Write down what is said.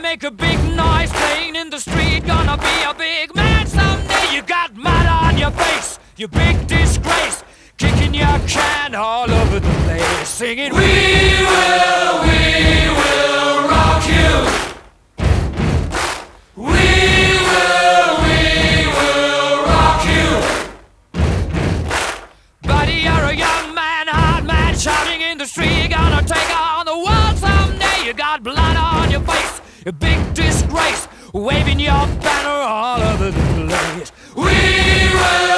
make a big noise playing in the street. Gonna be a big man someday. You got mud on your face, you big disgrace. Kicking your can all over the place, singing, we will rock you. We will rock you. Buddy, you're a young man, hard man, shouting in the street. You're gonna take on the world someday. You got blood on your face, a big disgrace, waving your banner all over the place. We will